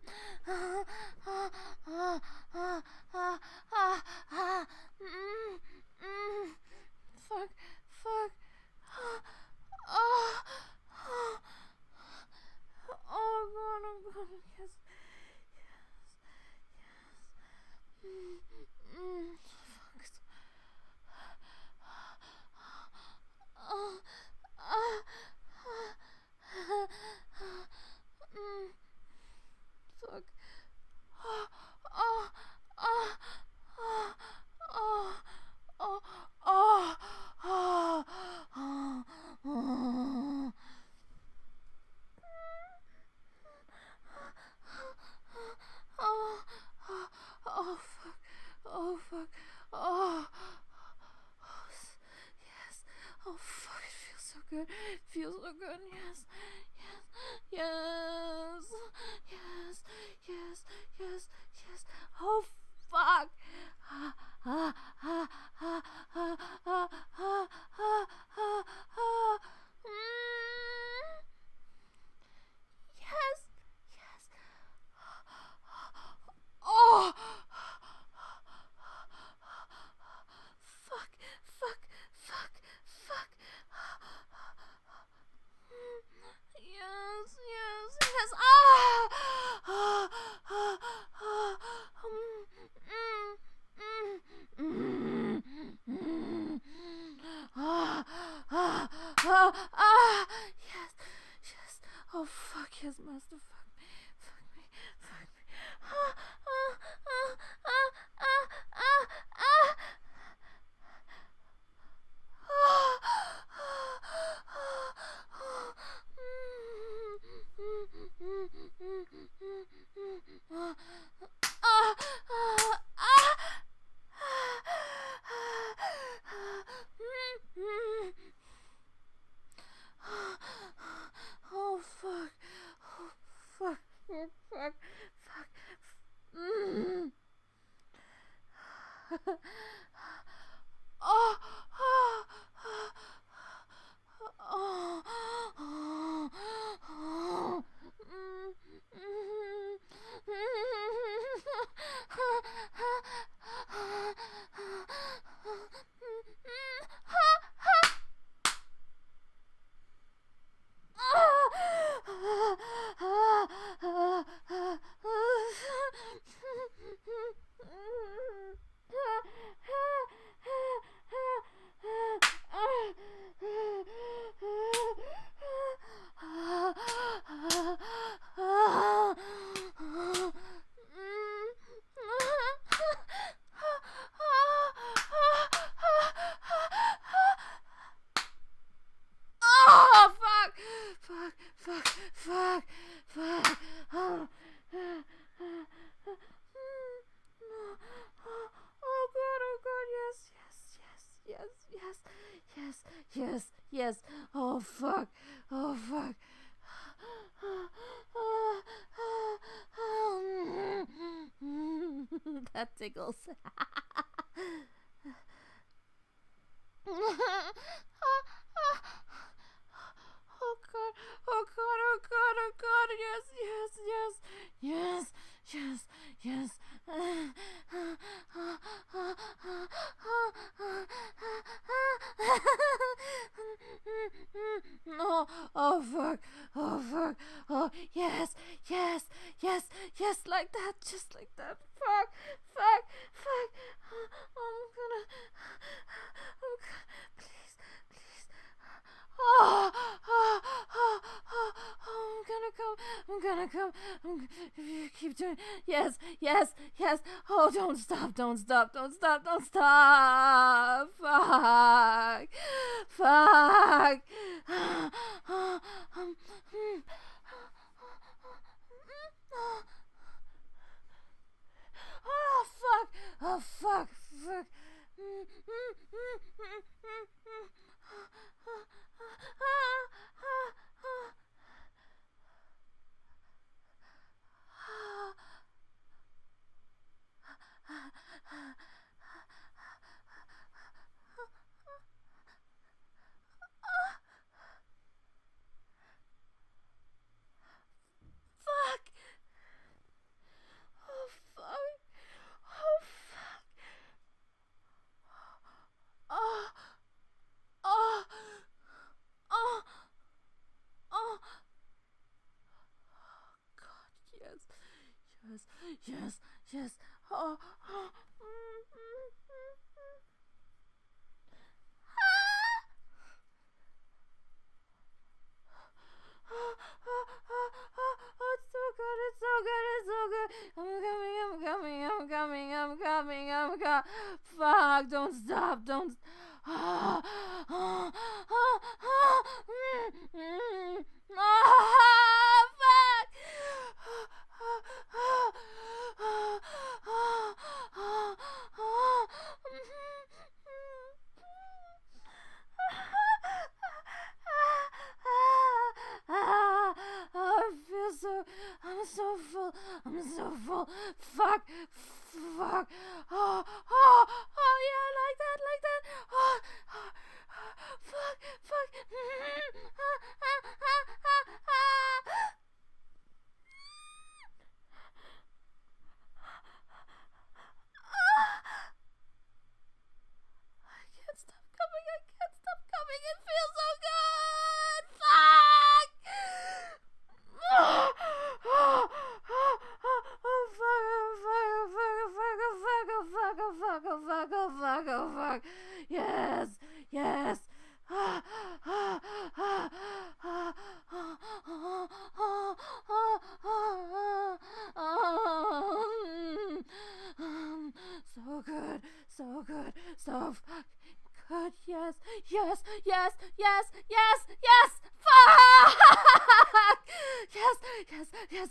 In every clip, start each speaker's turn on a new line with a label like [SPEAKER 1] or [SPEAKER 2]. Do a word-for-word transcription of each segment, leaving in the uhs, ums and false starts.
[SPEAKER 1] Ah, ah, ah, ah, ah, ah, ah, mm, mm. Fuck, fuck. Ah, ah, ah. Oh god, oh god, yes, yes, yes. Mm, mm. Fuck. Oh, ah, ah, mm. Fuck. Oh, oh, oh, oh, oh, oh, oh, oh, oh, oh. Oh, oh, oh, fuck. Oh, fuck. Oh, oh, yes. Oh, fuck. It feels so good. It feels so good. Yes. Yes. Yes. Yes. Yes. Yes. Oh, fuck. Ah, ah, ah, ah, ah, ah, ah, ah, ah, ah. Mm. Yes. Yes. Oh! Fuck, fuck, fuck, fuck. Yes, yes, yes. Ah! Ah! Ah! Ah! Mm, mm, mm, mm. Ah! Ah! Ah! Ah! Yes, yes. Oh, fuck, yes, master. Fuck me. Fuck me. Fuck me. Ah! Ah! Ah! Ah! Ah! Ah! Ah! Oh fuck. Oh fuck. Oh fuck. Fuck. Mm. Oh, oh, oh, oh, oh, mm, mm, Oh, fuck! Fuck, fuck, fuck, fuck. Oh, oh god, oh god, yes, yes, yes, yes, yes, yes, yes. Oh, fuck, oh, fuck. That tickles. Oh god, oh god, oh god, oh god, yes, yes, yes, yes, yes, yes. No, oh fuck, oh fuck, oh yes, yes, yes, yes, like that, just like that. Fuck, fuck, fuck. I'm gonna, I'm gonna, please, please. Oh, oh, oh, oh, oh, I'm gonna come. I'm gonna come. I'm g- if you keep doing. Yes, yes, yes. Oh, don't stop. Don't stop. Don't stop. Don't stop. Fuck. Fuck. Oh, fuck. Oh, fuck. Fuck. yes, yes, yes. Oh, oh. Mm, mm, mm, mm. Ah! Oh, oh, oh, oh, oh, it's so good, it's so good, it's so good. I'm coming, I'm coming, I'm coming, I'm coming, I'm coming. Fuck, don't stop, don't. Ah, ah, ah, ah, mm, mm, ah, fuck. Ah, ah, ah, ah, ah, ah, ah, I feel so. I'm so full. I'm so full. Fuck. Fuck. Oh, oh, oh, yeah, like that, like that. Oh, oh, oh, fuck, fuck. Ah, ah, ah, ah, ah. Ah. I can't stop coming. I can't stop coming. It feels so good. Fuck. Oh, oh, oh, oh, fuck, oh, fuck, oh, fuck, oh, fuck, oh, fuck, oh, fuck, oh, fuck, oh, fuck. Yes, yes. Ah, ah, ah, ah, ah, ah, ah, ah, ah, mm, um, so good, so good, so fucking good. Yes, yes, yes, yes, yes, yes. Fuck! Yes, yes, yes.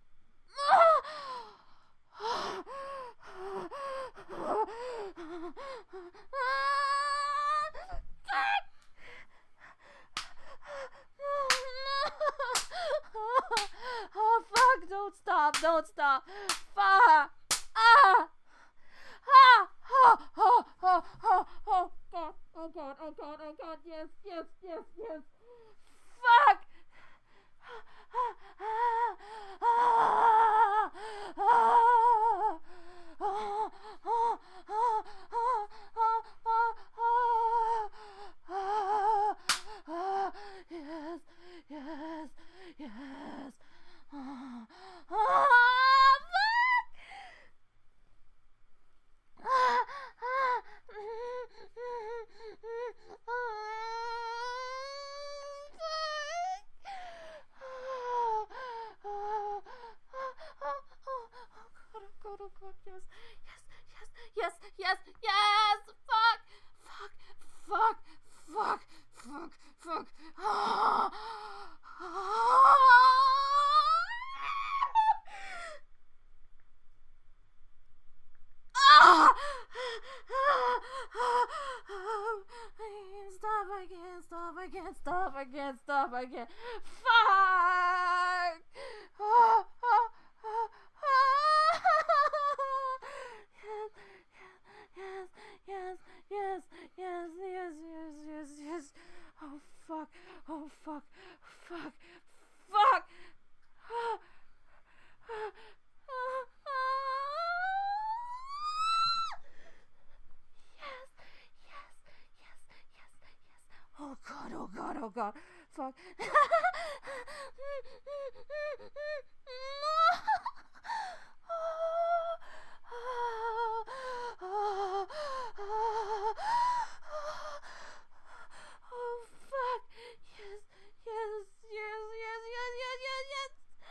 [SPEAKER 1] Oh fuck, don't stop, don't stop. Fuck. Ah. Ah. Oh, oh, oh, oh, oh, God, oh God, oh God, oh God, yes, yes, yes, yes. Fuck. Yes, yes, yes. Oh, oh, fuck! God, oh God, yes, yes, yes, yes, yes, yes, fuck, fuck, fuck, fuck, fuck, fuck. Ah, ah, I can't stop, I can't stop, I can't stop, I can't stop, I can't. Fuck! Oh, oh, oh, oh. Yes, yes, yes, yes, yes, yes, yes, yes. Oh fuck, oh fuck, fuck, fuck. Yes, yes, yes, yes, yes. Oh god, oh god, oh god. Fuck. Oh fuck. Yes, yes, yes, yes, yes, yes, yes, yes.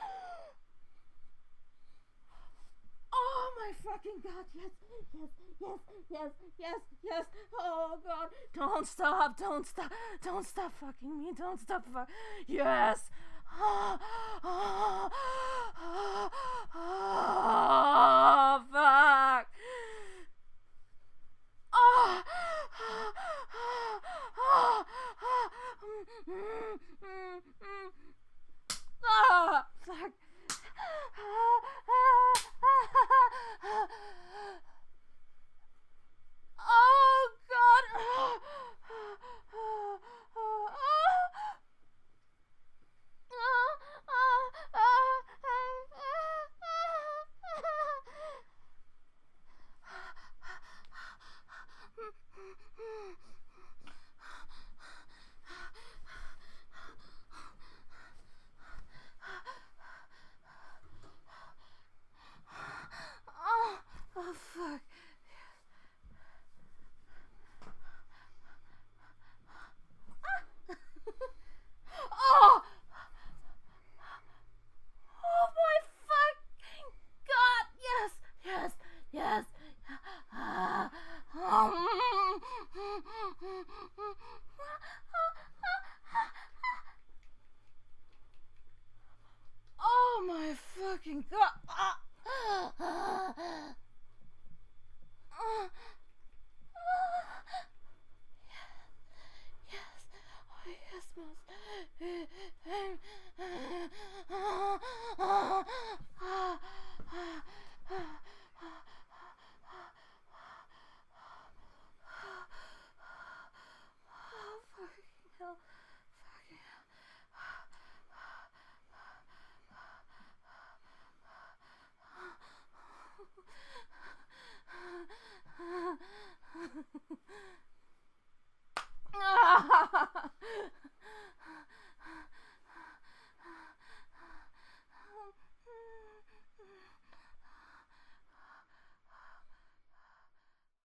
[SPEAKER 1] Oh my fucking god, yes, yes, yes, yes, yes, yes. Oh god. Don't stop, don't stop, don't stop fucking me, don't stop fuck. Yes. Oh, oh, oh, oh, fuck. Oh, oh, oh, oh, mm, mm, mm. Oh, fuck. Oh god. fucking god.